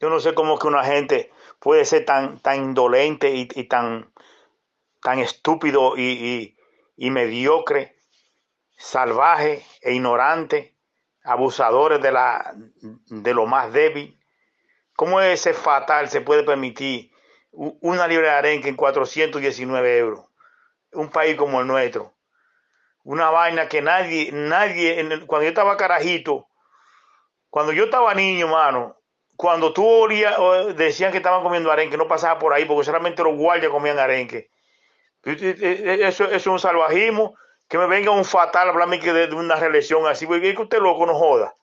Yo no sé cómo que una gente puede ser tan indolente y tan estúpido y mediocre, salvaje e ignorante, abusadores de lo más débil. ¿Cómo ese fatal se puede permitir una libra de arenque en 419 euros? Un país como el nuestro. Una vaina que cuando yo estaba carajito, cuando yo estaba niño, mano, cuando tú olías, decían que estaban comiendo arenque, no pasaba por ahí, porque solamente los guardias comían arenque. Eso es un salvajismo. Que me venga un fatal a hablarme de una reelección así, porque es que usted loco no joda.